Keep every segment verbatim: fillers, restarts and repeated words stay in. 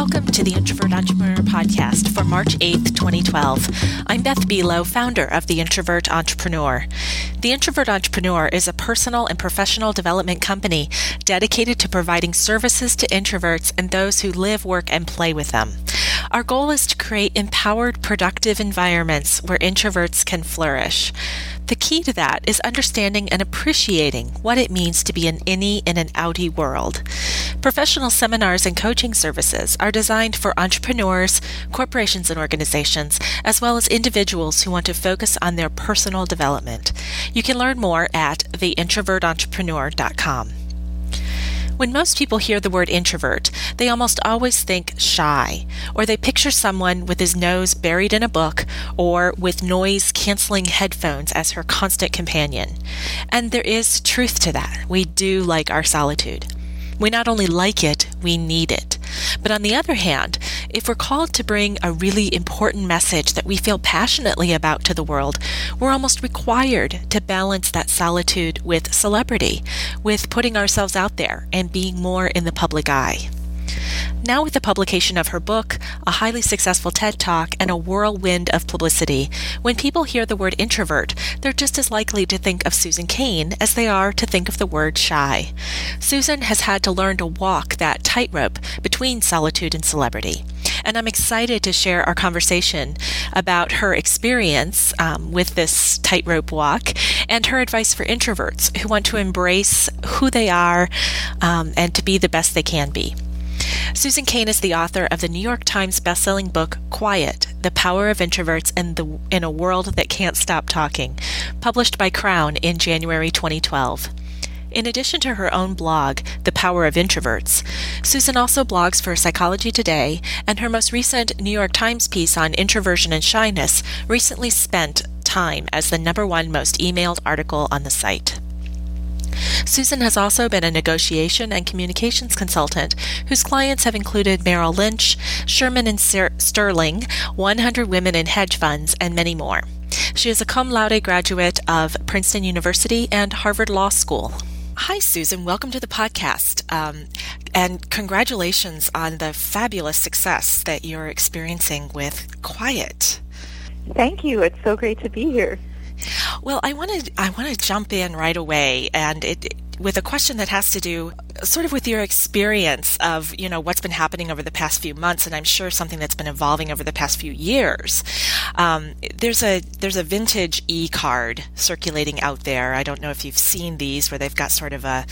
Welcome to the Introvert Entrepreneur Podcast for March eighth, twenty twelve. I'm Beth Belo, founder of The Introvert Entrepreneur. The Introvert Entrepreneur is a personal and professional development company dedicated to providing services to introverts and those who live, work, and play with them. Our goal is to create empowered, productive environments where introverts can flourish. The key to that is understanding and appreciating what it means to be an innie in an outie world. Professional seminars and coaching services are designed for entrepreneurs, corporations and organizations, as well as individuals who want to focus on their personal development. You can learn more at the introvert entrepreneur dot com. When most people hear the word introvert, they almost always think shy, or they picture someone with his nose buried in a book or with noise-canceling headphones as her constant companion. And there is truth to that. We do like our solitude. We not only like it, we need it. But on the other hand, if we're called to bring a really important message that we feel passionately about to the world, we're almost required to balance that solitude with celebrity, with putting ourselves out there and being more in the public eye. Now with the publication of her book, a highly successful TED Talk, and a whirlwind of publicity, when people hear the word introvert, they're just as likely to think of Susan Cain as they are to think of the word shy. Susan has had to learn to walk that tightrope between solitude and celebrity. And I'm excited to share our conversation about her experience um, with this tightrope walk and her advice for introverts who want to embrace who they are um, and to be the best they can be. Susan Cain is the author of the New York Times bestselling book, Quiet, The Power of Introverts in, the, in a World That Can't Stop Talking, published by Crown in January twenty twelve. In addition to her own blog, The Power of Introverts, Susan also blogs for Psychology Today, and her most recent New York Times piece on introversion and shyness recently spent time as the number one most emailed article on the site. Susan has also been a negotiation and communications consultant whose clients have included Merrill Lynch, Sherman and Sterling, one hundred Women in Hedge Funds, and many more. She is a cum laude graduate of Princeton University and Harvard Law School. Hi, Susan. Welcome to the podcast. Um, and congratulations on the fabulous success that you're experiencing with Quiet. Thank you. It's so great to be here. Well, I want to I want to jump in right away, and it with a question that has to do sort of with your experience of, you know, what's been happening over the past few months, and I'm sure something that's been evolving over the past few years. Um, there's a there's a vintage e-card circulating out there. I don't know if you've seen these, where they've got sort of a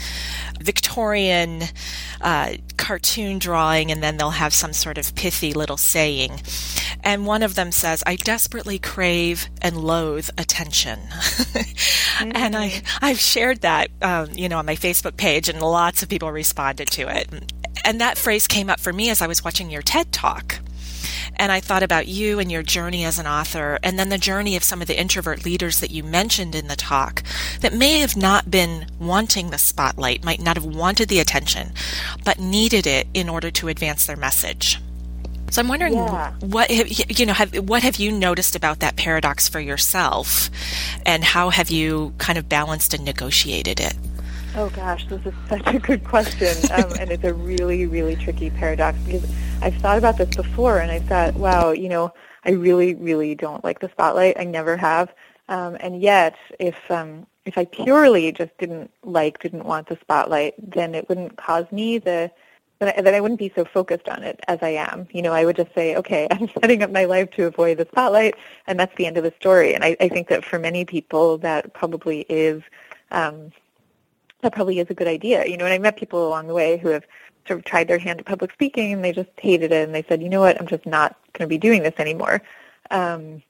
Victorian uh, cartoon drawing, and then they'll have some sort of pithy little saying. And one of them says, "I desperately crave and loathe attention." mm-hmm. And I, I've shared that, um, you know, on my Facebook page, and lots of people responded to it. And that phrase came up for me as I was watching your TED Talk. And I thought about you and your journey as an author, and then the journey of some of the introvert leaders that you mentioned in the talk that may have not been wanting the spotlight, might not have wanted the attention, but needed it in order to advance their message. So I'm wondering, yeah. what have, you know, have, what have you noticed about that paradox for yourself, and how have you kind of balanced and negotiated it? Oh gosh, this is such a good question, um, and it's a really, really tricky paradox, because I've thought about this before, and I thought, wow, you know, I really, really don't like the spotlight. I never have, um, and yet, if um, if I purely just didn't like, didn't want the spotlight, then it wouldn't cause me the That I wouldn't be so focused on it as I am. You know, I would just say, okay, I'm setting up my life to avoid the spotlight, and that's the end of the story. And I, I think that for many people, that probably is um, that probably is a good idea. You know, and I met people along the way who have sort of tried their hand at public speaking, and they just hated it, and they said, you know what, I'm just not going to be doing this anymore. Um,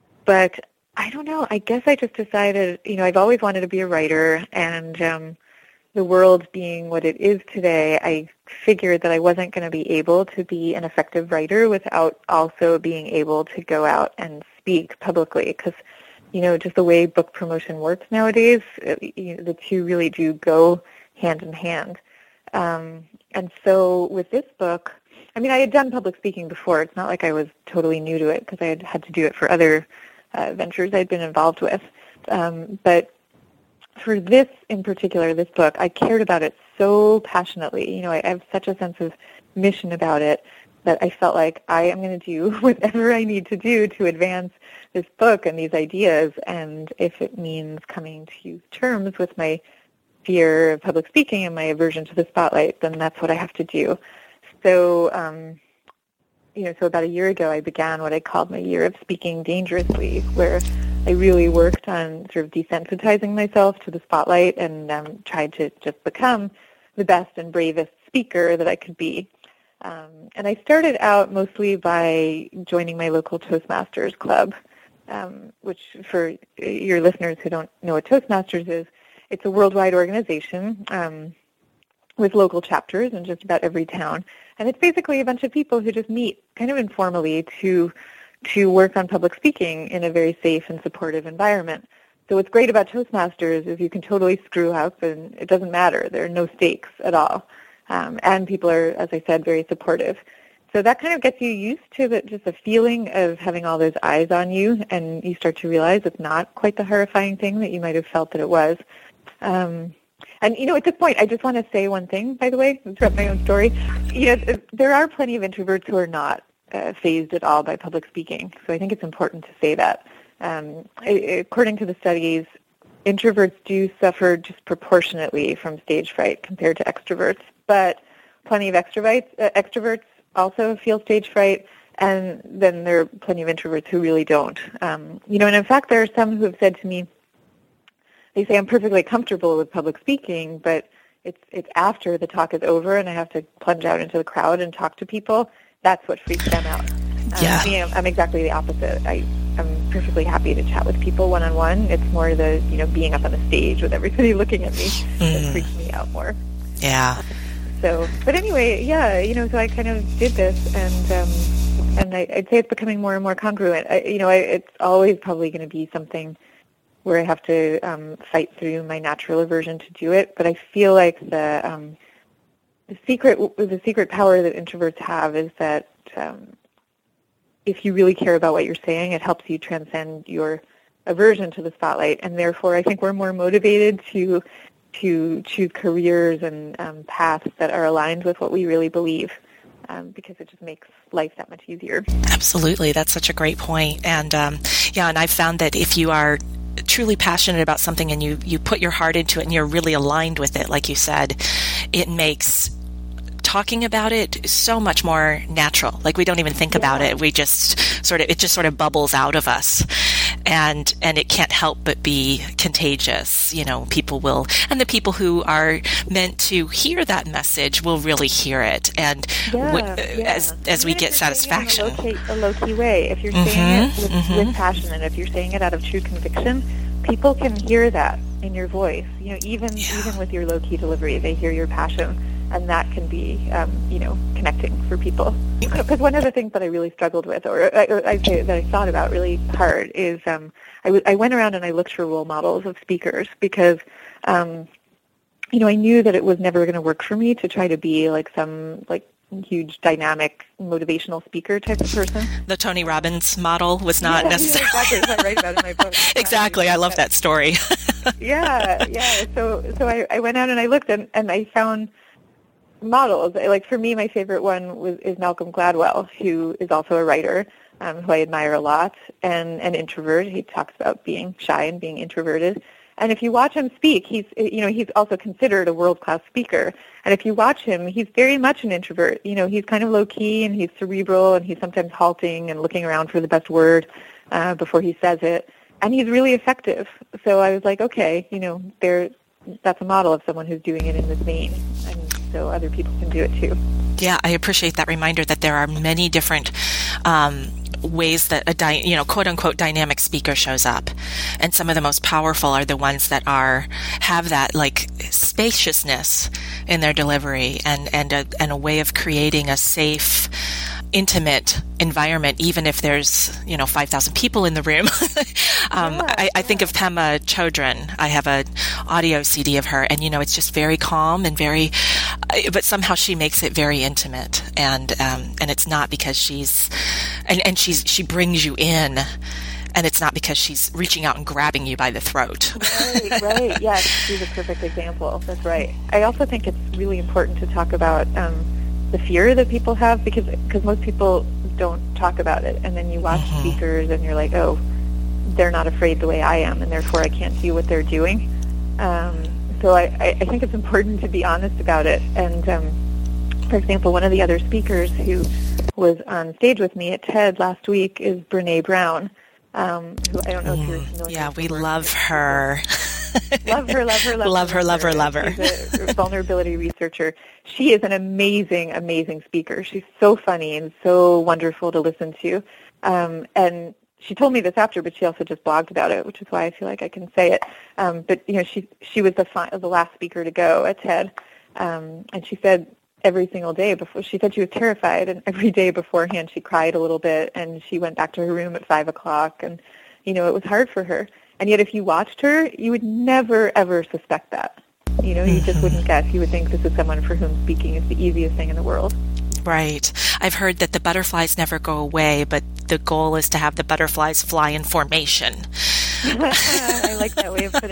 but I don't know. I guess I just decided, you know, I've always wanted to be a writer, and um, the world being what it is today, I figured that I wasn't going to be able to be an effective writer without also being able to go out and speak publicly, because, you know, just the way book promotion works nowadays, it, you know, the two really do go hand in hand. Um, and so with this book, I mean, I had done public speaking before. It's not like I was totally new to it, because I had had to do it for other uh, ventures I'd been involved with. Um, but for this in particular, this book, I cared about it so passionately. You know, I have such a sense of mission about it that I felt like I am going to do whatever I need to do to advance this book and these ideas. And if it means coming to terms with my fear of public speaking and my aversion to the spotlight, then that's what I have to do. So, um, you know, so about a year ago, I began what I called my year of speaking dangerously, where I really worked on sort of desensitizing myself to the spotlight and um, tried to just become the best and bravest speaker that I could be. Um, and I started out mostly by joining my local Toastmasters club, um, which for your listeners who don't know what Toastmasters is, it's a worldwide organization um, with local chapters in just about every town. And it's basically a bunch of people who just meet kind of informally to to work on public speaking in a very safe and supportive environment. So what's great about Toastmasters is you can totally screw up and it doesn't matter. There are no stakes at all. Um, and people are, as I said, very supportive. So that kind of gets you used to the, just the feeling of having all those eyes on you, and you start to realize it's not quite the horrifying thing that you might have felt that it was. Um, and, you know, at this point, I just want to say one thing, by the way, interrupt my own story. You know, there are plenty of introverts who are not uh, fazed at all by public speaking. So I think it's important to say that. Um, according to the studies, introverts do suffer disproportionately from stage fright compared to extroverts, but plenty of extroverts, uh, extroverts also feel stage fright, and then there are plenty of introverts who really don't. Um, you know, and in fact, there are some who have said to me, they say I'm perfectly comfortable with public speaking, but it's it's after the talk is over and I have to plunge out into the crowd and talk to people. That's what freaks them out. Um, Yeah. Me, I'm, I'm exactly the opposite. I, I'm perfectly happy to chat with people one-on-one. It's more the, you know, being up on the stage with everybody looking at me Mm. that freaks me out more. Yeah. So, but anyway, yeah, you know, so I kind of did this, and um, and I, I'd say it's becoming more and more congruent. I, you know, I, it's always probably going to be something where I have to um, fight through my natural aversion to do it. But I feel like the um, the secret the secret power that introverts have is that um, if you really care about what you're saying, it helps you transcend your aversion to the spotlight, and therefore I think we're more motivated to to choose careers and um, paths that are aligned with what we really believe, um, because it just makes life that much easier. Absolutely. That's such a great point. And um, yeah, and I've found that if you are truly passionate about something and you, you put your heart into it and you're really aligned with it, like you said, it makes talking about it so much more natural. Like we don't even think Yeah. about it. We just sort of, it just sort of bubbles out of us. And, and it can't help but be contagious. You know, people will, and the people who are meant to hear that message will really hear it. And Yeah, w- yeah. as, as we Even get if you're saying it satisfaction. in a low-key, a low-key way, if you're saying Mhm, it with, mhm. with passion and if you're saying it out of true conviction, people can hear that in your voice. You know, even Yeah. even with your low-key delivery, they hear your passion, and that can be, um, you know, connecting for people. Because one of the things that I really struggled with, or I, or I say that I thought about really hard, is um, I, w- I went around and I looked for role models of speakers because, um, you know, I knew that it was never going to work for me to try to be like some like huge dynamic motivational speaker type of person. The Tony Robbins model was not yeah, necessarily. Yeah, exactly. I write about it in my book. Exactly. I love that story. yeah, yeah. So, so I, I went out and I looked and, and I found models. Like for me, my favorite one was is Malcolm Gladwell, who is also a writer, um, who I admire a lot, and an introvert. He talks about being shy and being introverted. And if you watch him speak, he's you know he's also considered a world-class speaker. And if you watch him, he's very much an introvert. You know, he's kind of low-key and he's cerebral and he's sometimes halting and looking around for the best word uh, before he says it. And he's really effective. So I was like, okay, you know, there, that's a model of someone who's doing it in this vein. And so other people can do it too. Yeah, I appreciate that reminder that there are many different um, ways that a dy- you know quote unquote dynamic speaker shows up, and some of the most powerful are the ones that are have that like spaciousness in their delivery and and a, and a way of creating a safe, intimate environment, even if there's, you know, five thousand people in the room. um, Yeah, I, I think yeah. of Pema Chodron. I have a audio C D of her, and, you know, it's just very calm and very, but somehow she makes it very intimate. And, um, and it's not because she's, and, and she's, she brings you in, and it's not because she's reaching out and grabbing you by the throat. Right, right. Yes, she's a perfect example. That's right. I also think it's really important to talk about um, the fear that people have, because because most people don't talk about it, and then you watch mm-hmm. speakers and you're like, oh, they're not afraid the way I am, and therefore I can't do what they're doing. Um, so I, I think it's important to be honest about it. And um, for example, one of the other speakers who was on stage with me at TED last week is Brene Brown, um, who I don't know if you're familiar yeah, with. Yeah, we love her. love her, love her, love, love her, love her, love her. She's a vulnerability researcher. She is an amazing, amazing speaker. She's so funny and so wonderful to listen to. Um, and she told me this after, but she also just blogged about it, which is why I feel like I can say it. Um, but you know, she she was the fi- the last speaker to go at TED, um, and she said every single day before, she said she was terrified, and every day beforehand she cried a little bit, and she went back to her room at five o'clock, and you know, it was hard for her. And yet if you watched her, you would never, ever suspect that. You know, you just wouldn't guess. You would think this is someone for whom speaking is the easiest thing in the world. Right. I've heard that the butterflies never go away, but the goal is to have the butterflies fly in formation. I like that way of putting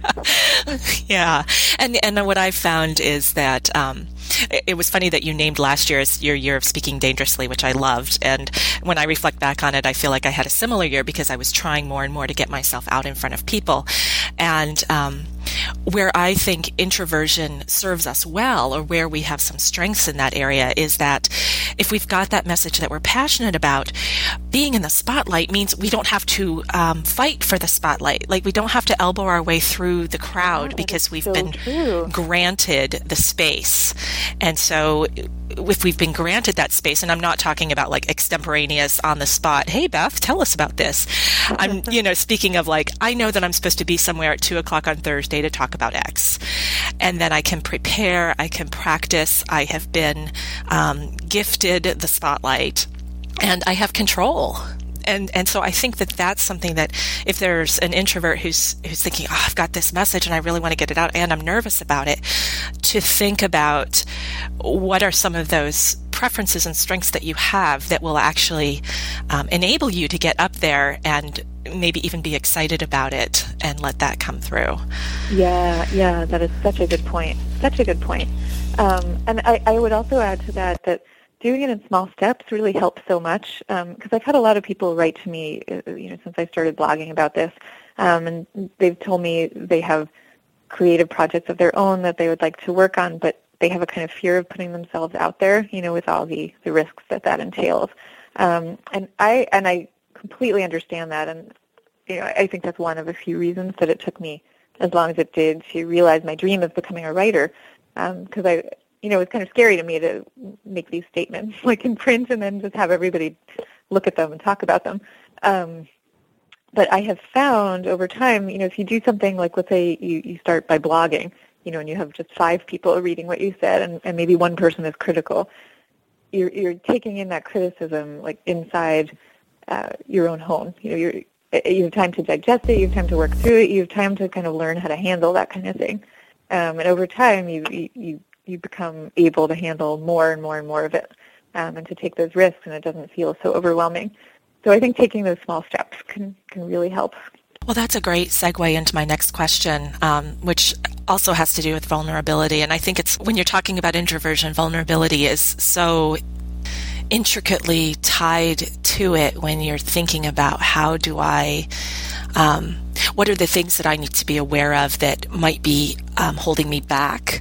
it. Yeah. And and what I've found is that um, it, it was funny that you named last year as your year of speaking dangerously, which I loved. And when I reflect back on it, I feel like I had a similar year because I was trying more and more to get myself out in front of people. And um, where I think introversion serves us well, or where we have some strengths in that area, is that if we've got that message that we're passionate about, being in the spotlight means we don't have to um, fight for the spotlight. Like, we don't have to elbow our way through the crowd, oh, because we've so been true. granted the space. And so if we've been granted that space, and I'm not talking about like extemporaneous on the spot, hey Beth, tell us about this. I'm, you know, speaking of like, I know that I'm supposed to be somewhere at two o'clock on Thursday to talk about X. And then I can prepare, I can practice, I have been um, gifted the spotlight, and I have control. And and so I think that that's something that if there's an introvert who's who's thinking, oh, I've got this message and I really want to get it out and I'm nervous about it, to think about what are some of those preferences and strengths that you have that will actually um, enable you to get up there and maybe even be excited about it and let that come through. Yeah, yeah, that is such a good point. Such a good point. Um, and I, I would also add to that that doing it in small steps really helps so much, because um, I've had a lot of people write to me, uh, you know, since I started blogging about this, um, and they've told me they have creative projects of their own that they would like to work on, but they have a kind of fear of putting themselves out there, you know, with all the, the risks that that entails. Um, and I and I completely understand that, and you know, I think that's one of a few reasons that it took me as long as it did to realize my dream of becoming a writer, because um, I. You know, it's kind of scary to me to make these statements like in print and then just have everybody look at them and talk about them. Um, but I have found over time, you know, if you do something like, let's say you, you start by blogging, you know, and you have just five people reading what you said, and, and maybe one person is critical, you're, you're taking in that criticism like inside uh, your own home. You know, you're, you have time to digest it, you have time to work through it, you have time to kind of learn how to handle that kind of thing. Um, and over time, you, you, you you become able to handle more and more and more of it, um, and to take those risks, and it doesn't feel so overwhelming. So I think taking those small steps can, can really help. Well, that's a great segue into my next question, um, which also has to do with vulnerability. And I think it's, when you're talking about introversion, vulnerability is so intricately tied to it when you're thinking about how do I, um, what are the things that I need to be aware of that might be um, holding me back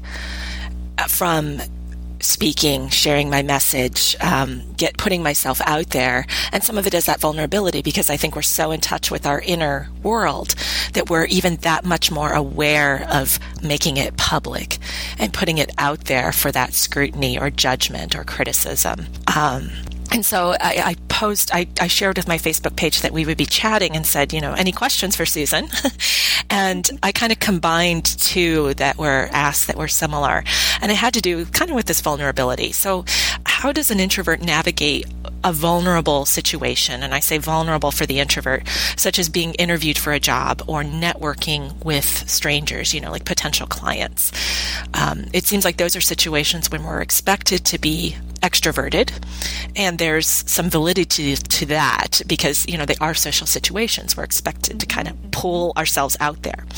from speaking, sharing my message, um, get putting myself out there. And some of it is that vulnerability, because I think we're so in touch with our inner world that we're even that much more aware of making it public and putting it out there for that scrutiny or judgment or criticism. Um, And so I, I posed, I, I shared with my Facebook page that we would be chatting and said, you know, any questions for Susan? And I kind of combined two that were asked that were similar. And it had to do kind of with this vulnerability. So how does an introvert navigate a vulnerable situation? And I say vulnerable for the introvert, such as being interviewed for a job or networking with strangers, you know, like potential clients. Um, it seems like those are situations when we're expected to be extroverted, and there's some validity to that because, you know, they are social situations. We're expected to kind of pull ourselves out there.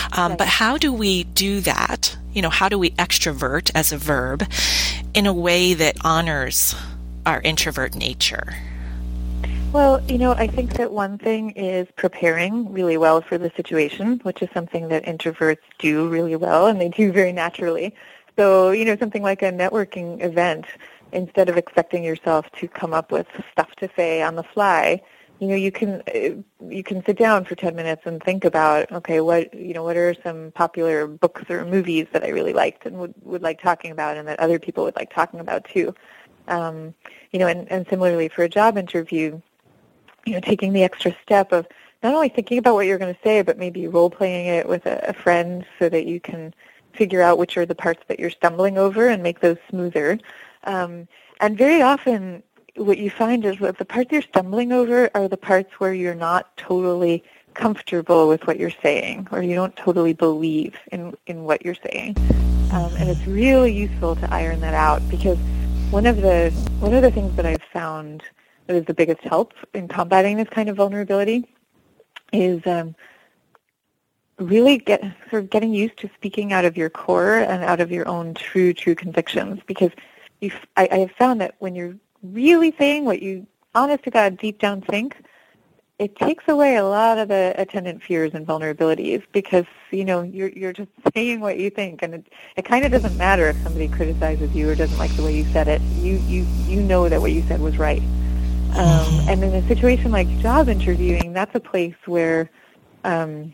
Um, Right. But how do we do that? You know, how do we extrovert as a verb in a way that honors our introvert nature? Well, you know, I think that one thing is preparing really well for the situation, which is something that introverts do really well, and they do very naturally. So, you know, something like a networking event, instead of expecting yourself to come up with stuff to say on the fly, you know, you can you can sit down for ten minutes and think about, okay, what you know, what are some popular books or movies that I really liked and would, would like talking about, and that other people would like talking about too. Um, you know, and, and similarly for a job interview, you know, taking the extra step of not only thinking about what you're going to say, but maybe role-playing it with a, a friend so that you can figure out which are the parts that you're stumbling over and make those smoother. Um, and very often what you find is that the parts you're stumbling over are the parts where you're not totally comfortable with what you're saying, or you don't totally believe in, in what you're saying. Um, and it's really useful to iron that out, because one of the one of the things that I've found that is the biggest help in combating this kind of vulnerability is um, really get sort of getting used to speaking out of your core and out of your own true, true convictions. Because you've, I, I have found that when you're really saying what you honest to God deep down think, it takes away a lot of the attendant fears and vulnerabilities, because, you know, you're you're just saying what you think, and it, it kind of doesn't matter if somebody criticizes you or doesn't like the way you said it. You you you know that what you said was right. Um, and in a situation like job interviewing, that's a place where, um,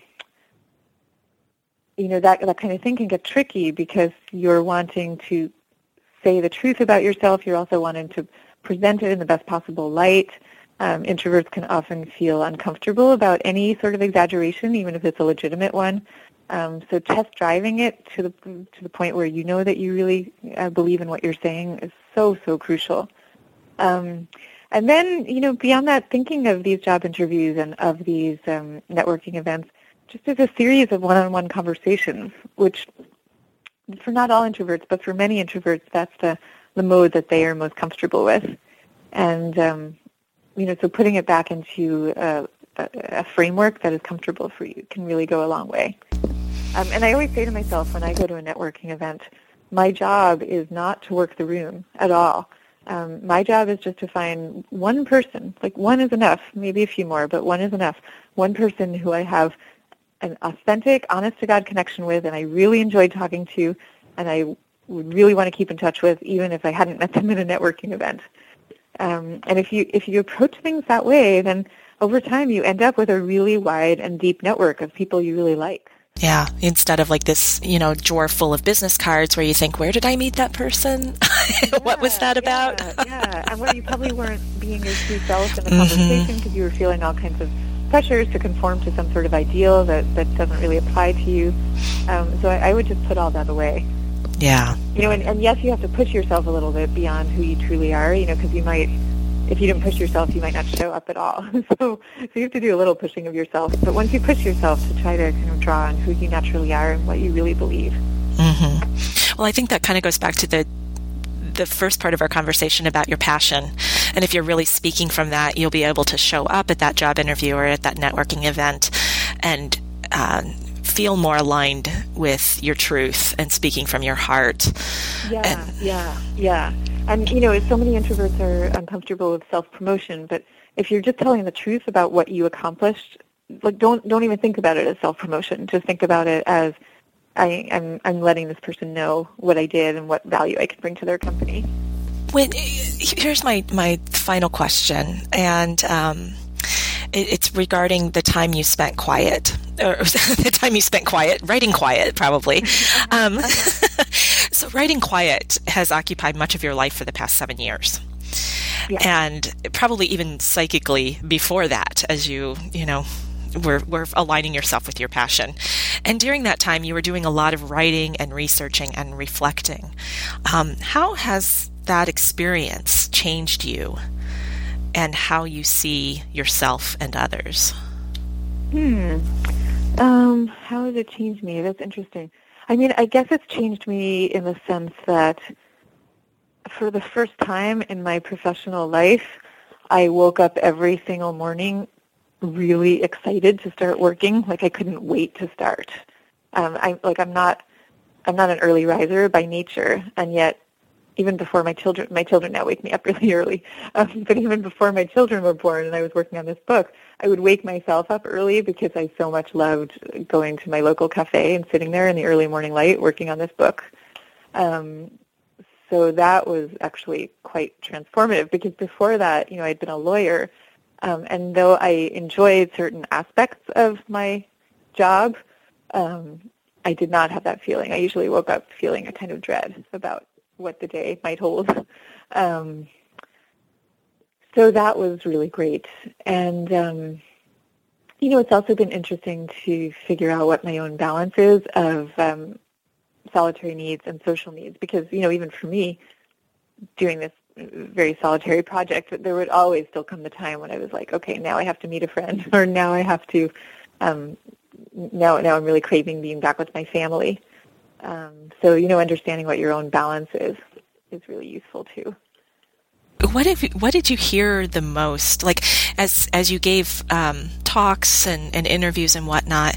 you know, that that kind of thing can get tricky, because you're wanting to say the truth about yourself. You're also wanting to present it in the best possible light. Um, introverts can often feel uncomfortable about any sort of exaggeration, even if it's a legitimate one. Um, so test driving it to the to the point where you know that you really uh, believe in what you're saying is so, so crucial. Um, and then, you know, beyond that, thinking of these job interviews and of these um, networking events just as a series of one-on-one conversations, which for not all introverts, but for many introverts, that's the, the mode that they are most comfortable with. And, um, you know, so putting it back into a, a, a framework that is comfortable for you can really go a long way. Um, and I always say to myself when I go to a networking event, my job is not to work the room at all. Um, my job is just to find one person, like one is enough, maybe a few more, but one is enough, one person who I have an authentic, honest-to-God connection with, and I really enjoyed talking to, and I would really want to keep in touch with, even if I hadn't met them at a networking event. Um, and if you if you approach things that way, then over time you end up with a really wide and deep network of people you really like. Yeah, instead of like this, you know, drawer full of business cards where you think, where did I meet that person? Yeah, what was that about? Yeah, yeah. And where you probably weren't being your true self in the mm-hmm. conversation because you were feeling all kinds of pressures to conform to some sort of ideal that, that doesn't really apply to you. Um, so I, I would just put all that away. Yeah. You know, and, and yes, you have to push yourself a little bit beyond who you truly are, you know, because you might, if you didn't push yourself, you might not show up at all. so, so you have to do a little pushing of yourself. But once you push yourself to try to kind of draw on who you naturally are and what you really believe. Mm-hmm. Well, I think that kind of goes back to the the first part of our conversation about your passion. And if you're really speaking from that, you'll be able to show up at that job interview or at that networking event and uh, feel more aligned with your truth and speaking from your heart. Yeah, and, yeah, yeah. And, you know, so many introverts are uncomfortable with self-promotion, but if you're just telling the truth about what you accomplished, like don't don't even think about it as self-promotion. Just think about it as I, I'm I'm letting this person know what I did and what value I could bring to their company. When here's my, my final question, and um, it, it's regarding the time you spent quiet, or the time you spent quiet, writing quiet, probably. Um, so writing quiet has occupied much of your life for the past seven years. Yeah. And probably even psychically before that, as you, you know, were, were aligning yourself with your passion. And during that time, you were doing a lot of writing and researching and reflecting. Um, how has that experience changed you and how you see yourself and others? Hmm. Um, how has it changed me? That's interesting. I mean, I guess it's changed me in the sense that for the first time in my professional life, I woke up every single morning really excited to start working. Like I couldn't wait to start. Um, I'm like I'm not I'm not an early riser by nature, and yet even before my children, my children now wake me up really early, um, but even before my children were born and I was working on this book, I would wake myself up early because I so much loved going to my local cafe and sitting there in the early morning light working on this book. Um, so that was actually quite transformative because before that, you know, I'd been a lawyer, um, and though I enjoyed certain aspects of my job, um, I did not have that feeling. I usually woke up feeling a kind of dread about what the day might hold. Um, so that was really great. And, um, you know, it's also been interesting to figure out what my own balance is of um, solitary needs and social needs because, you know, even for me, doing this very solitary project, there would always still come the time when I was like, okay, now I have to meet a friend, or now I have to, um, now, now I'm really craving being back with my family. Um, so, you know, understanding what your own balance is is really useful too. What if, what did you hear the most? Like, as as you gave um, talks and, and interviews and whatnot,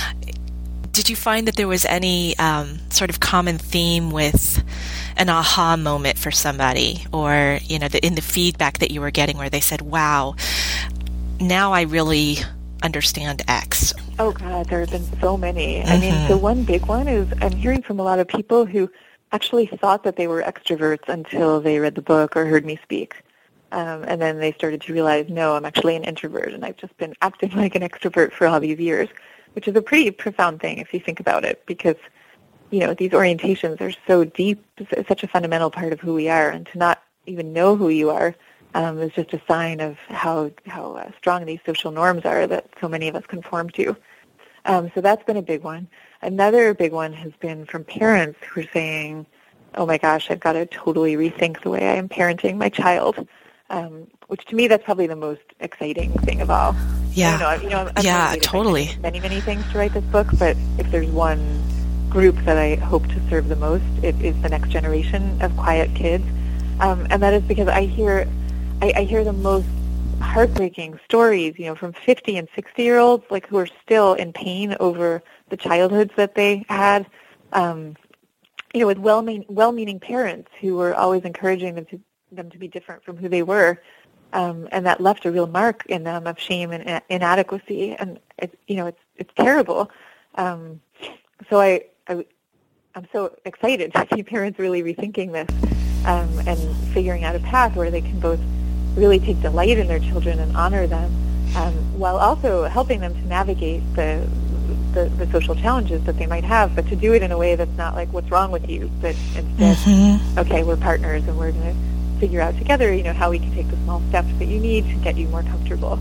did you find that there was any um, sort of common theme with an aha moment for somebody, or you know, the, in the feedback that you were getting, where they said, "Wow, now I really understand X"? Oh God, there have been so many. Mm-hmm. I mean, the one big one is I'm hearing from a lot of people who actually thought that they were extroverts until they read the book or heard me speak. Um, and then they started to realize, no, I'm actually an introvert, and I've just been acting like an extrovert for all these years, which is a pretty profound thing if you think about it, because, you know, these orientations are so deep, it's such a fundamental part of who we are, and to not even know who you are um, is just a sign of how, how uh, strong these social norms are that so many of us conform to. Um, so that's been a big one. Another big one has been from parents who are saying, oh my gosh, I've got to totally rethink the way I am parenting my child, um, which to me that's probably the most exciting thing of all. Yeah, I don't know, you know, I'm yeah, totally. Many, many things to write this book, but if there's one group that I hope to serve the most, it is the next generation of quiet kids, um, and that is because I hear, I, I hear the most heartbreaking stories, you know, from fifty and sixty year olds, like who are still in pain over the childhoods that they had, um, you know, with well-mean, well-meaning parents who were always encouraging them to them to be different from who they were, um, and that left a real mark in them of shame and inadequacy, and it's, you know, it's it's terrible. Um, so I, I I'm so excited to see parents really rethinking this um, and figuring out a path where they can both really take delight in their children and honor them, um, while also helping them to navigate the, the the social challenges that they might have, but to do it in a way that's not like, what's wrong with you, but instead, mm-hmm. okay, we're partners and we're going to figure out together, you know, how we can take the small steps that you need to get you more comfortable.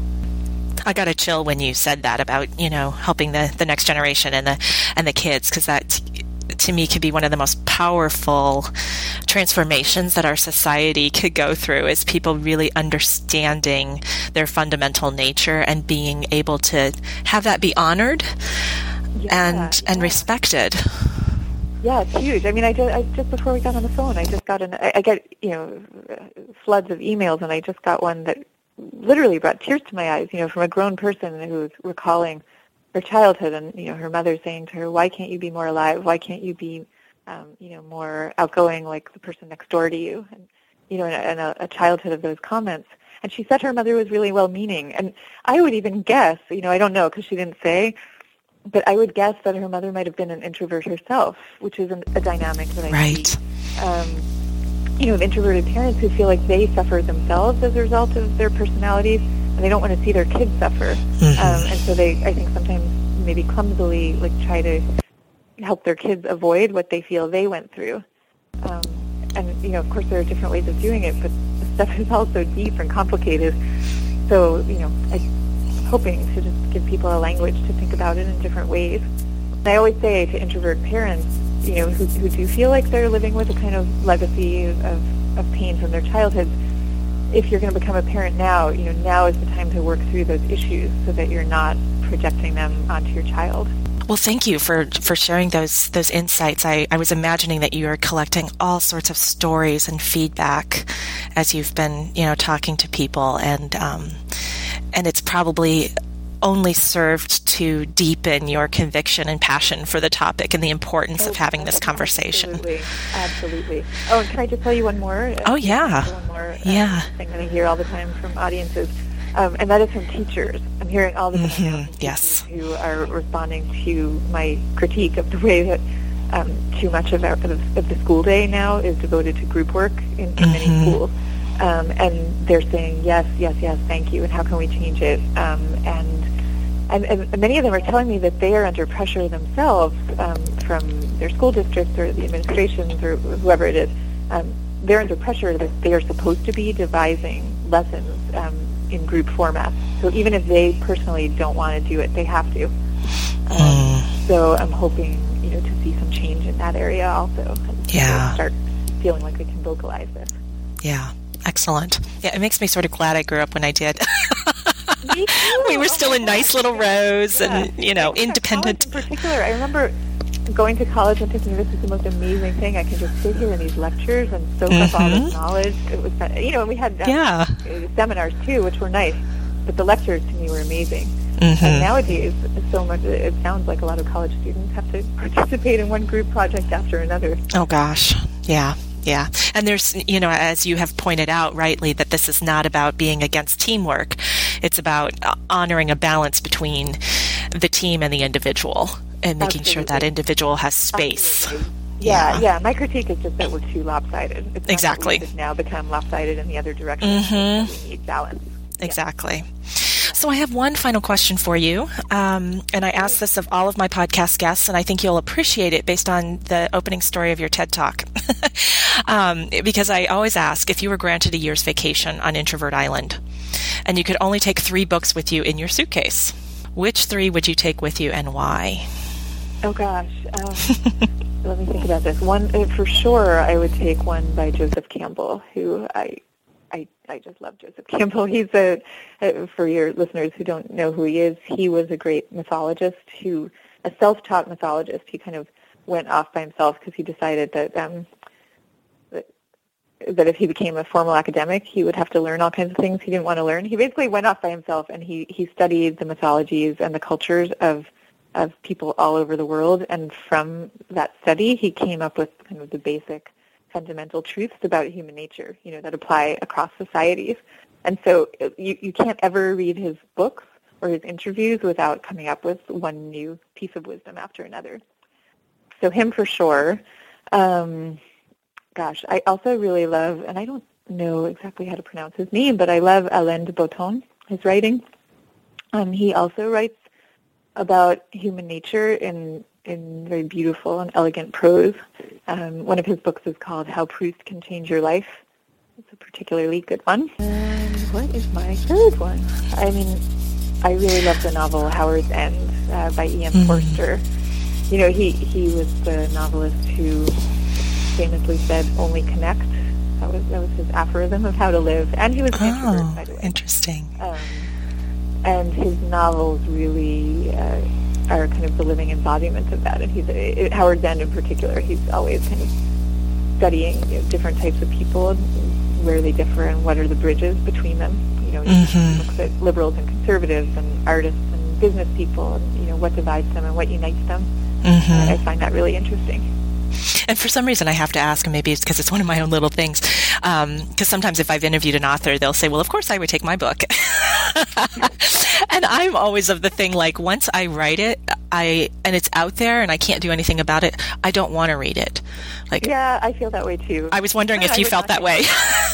I got a chill when you said that about, you know, helping the, the next generation and the and the kids, because that, to me, could be one of the most powerful transformations that our society could go through, is people really understanding their fundamental nature and being able to have that be honored yeah, and and yeah. respected. Yeah, it's huge. I mean, I just, I just before we got on the phone, I just got an, I, I get, you know, floods of emails, and I just got one that literally brought tears to my eyes, you know, from a grown person who's recalling her childhood, and, you know, her mother saying to her, why can't you be more alive? Why can't you be, um, you know, more outgoing like the person next door to you? And, you know, and, a, a childhood of those comments. And she said her mother was really well-meaning. And I would even guess, you know, I don't know because she didn't say, but I would guess that her mother might have been an introvert herself, which is an, a dynamic that I right. see. Um, you know, of introverted parents who feel like they suffer themselves as a result of their personalities, and they don't want to see their kids suffer. Mm-hmm. Um, and so they, I think, sometimes maybe clumsily, like, try to help their kids avoid what they feel they went through. Um, and, you know, of course, there are different ways of doing it, but the stuff is all so deep and complicated. So, you know, I'm hoping to just give people a language to think about it in different ways. And I always say to introvert parents, you know, who, who do feel like they're living with a kind of legacy of, of pain from their childhood, if you're going to become a parent now, you know, now is the time to work through those issues so that you're not projecting them onto your child. Well, thank you for, for sharing those those insights. I, I was imagining that you are collecting all sorts of stories and feedback as you've been, you know, talking to people, and um, and it's probably only served to deepen your conviction and passion for the topic and the importance oh, of having this conversation. Absolutely, absolutely. Oh, and can I just tell you one more? Oh, yeah. One more um, yeah. thing that I hear all the time from audiences, um, and that is from teachers. I'm hearing all the time mm-hmm. now from yes. teachers who are responding to my critique of the way that um, too much of, our, of, of the school day now is devoted to group work in, in mm-hmm. many schools. Um, and they're saying, yes, yes, yes, thank you, and how can we change it? Um, and, and and many of them are telling me that they are under pressure themselves um, from their school districts or the administrations or whoever it is. Um, they're under pressure that they are supposed to be devising lessons um, in group formats. So even if they personally don't want to do it, they have to. Um, mm. So I'm hoping, you know, to see some change in that area also. And yeah. start feeling like we can vocalize this. Yeah. Excellent. Yeah, it makes me sort of glad I grew up when I did. Me too. We were still oh in nice little rows yeah. and, you know, yeah, independent. In particular, I remember going to college and thinking this is the most amazing thing. I can just sit here in these lectures and soak mm-hmm. up all this knowledge. It was, you know, and we had um, yeah. seminars too, which were nice, but the lectures to me were amazing. Mm-hmm. And nowadays, so much, it sounds like a lot of college students have to participate in one group project after another. Oh, gosh. Yeah. Yeah. And there's, you know, as you have pointed out rightly, that this is not about being against teamwork. It's about honoring a balance between the team and the individual and making Absolutely. sure that individual has space. Yeah, yeah, yeah. My critique is just that we're too lopsided. It's not exactly. That we've now become lopsided in the other direction. Mm-hmm. We need balance. Exactly. Yeah. So I have one final question for you, um, and I ask this of all of my podcast guests, and I think you'll appreciate it based on the opening story of your TED Talk. um, because I always ask, if you were granted a year's vacation on Introvert Island, and you could only take three books with you in your suitcase, which three would you take with you and why? Oh, gosh. Um, let me think about this. One, for sure, I would take one by Joseph Campbell, who I I, I just love Joseph Campbell. He's a, uh, for your listeners who don't know who he is, he was a great mythologist, who, a self-taught mythologist. He kind of went off by himself because he decided that, um, that that if he became a formal academic, he would have to learn all kinds of things he didn't want to learn. He basically went off by himself, and he, he studied the mythologies and the cultures of of people all over the world. And from that study, he came up with kind of the basic fundamental truths about human nature, you know, that apply across societies. And so you, you can't ever read his books or his interviews without coming up with one new piece of wisdom after another. So him for sure. Um, gosh, I also really love, and I don't know exactly how to pronounce his name, but I love Alain de Botton, his writing. Um, he also writes about human nature in in very beautiful and elegant prose. Um, one of his books is called How Proust Can Change Your Life. It's a particularly good one. And what is my third one? I mean, I really love the novel Howard's End uh, by Ian mm. Forster. You know, he, he was the novelist who famously said, only connect. That was, that was his aphorism of how to live. And he was an oh, introvert, by the way. Interesting. Um, and his novels really uh, are kind of the living embodiment of that. And he's a, Howard's End in particular, he's always kind of studying, you know, different types of people and where they differ and what are the bridges between them. You know, he mm-hmm. looks at liberals and conservatives and artists and business people and, you know, what divides them and what unites them. Mm-hmm. Uh, I find that really interesting. And for some reason I have to ask, and maybe it's because it's one of my own little things, because um, sometimes if I've interviewed an author, they'll say, well, of course I would take my book. And I'm always of the thing, like, once I write it, I and it's out there and I can't do anything about it, I don't want to read it. Like, yeah, I feel that way too. I was wondering yeah, if you felt that way.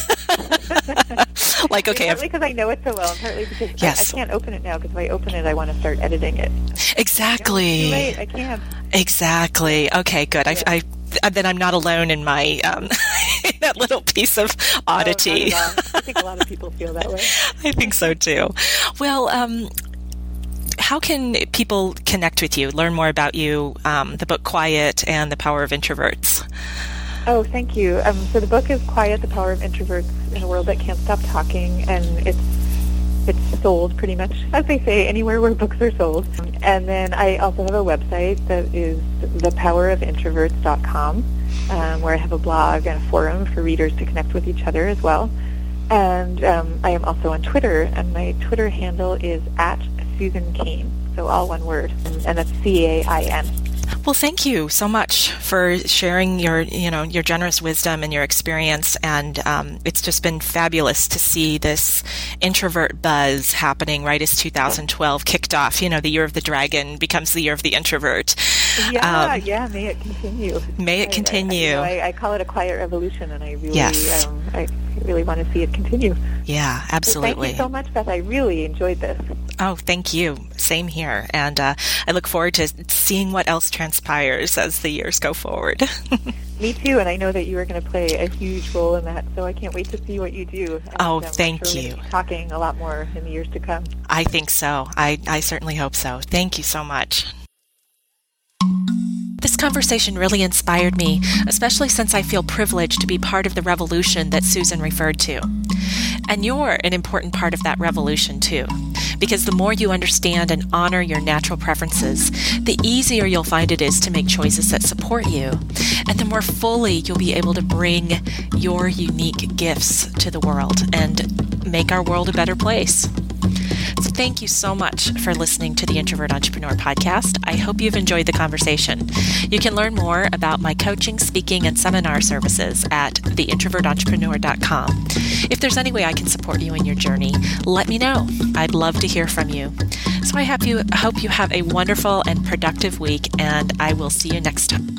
Like, okay. Partly because I know it so well, and partly because yes. I, I can't open it now, because if I open it, I want to start editing it. Exactly. You know, it's too late. I can't. Exactly. Okay, good. Yeah. I, I, then I'm not alone in my um, that little piece of oddity. No, I think a lot of people feel that way. I think so too. Well, um, how can people connect with you, learn more about you, um, the book Quiet and the Power of Introverts? Oh, thank you. Um, so the book is Quiet, the Power of Introverts in a World That Can't Stop Talking, and it's it's sold pretty much, as they say, anywhere where books are sold. And then I also have a website that is the power of introverts dot com, um, where I have a blog and a forum for readers to connect with each other as well. And um, I am also on Twitter, and my Twitter handle is at Susan Cain. So all one word, and that's C A I N. Well, thank you so much for sharing your, you know, your generous wisdom and your experience. And um, it's just been fabulous to see this introvert buzz happening right as two thousand twelve kicked off. You know, the year of the dragon becomes the year of the introvert. Yeah, um, yeah. May it continue. May it continue. I, I, you know, I, I call it a quiet revolution, and I really, yes. um, I really want to see it continue. Yeah, absolutely. So thank you so much, Beth. I really enjoyed this. Oh, thank you. Same here. And uh, I look forward to seeing what else transpires as the years go forward. Me too, and I know that you are going to play a huge role in that, so I can't wait to see what you do. And, oh, um, thank I'm sure you. We'll be talking a lot more in the years to come. I think so. I, I certainly hope so. Thank you so much. This conversation really inspired me, especially since I feel privileged to be part of the revolution that Susan referred to. And you're an important part of that revolution too, because the more you understand and honor your natural preferences, the easier you'll find it is to make choices that support you, and the more fully you'll be able to bring your unique gifts to the world and make our world a better place. So thank you so much for listening to the Introvert Entrepreneur Podcast. I hope you've enjoyed the conversation. You can learn more about my coaching, speaking, and seminar services at the introvert entrepreneur dot com. If there's any way I can support you in your journey, let me know. I'd love to hear from you. So I hope you, hope you have a wonderful and productive week, and I will see you next time.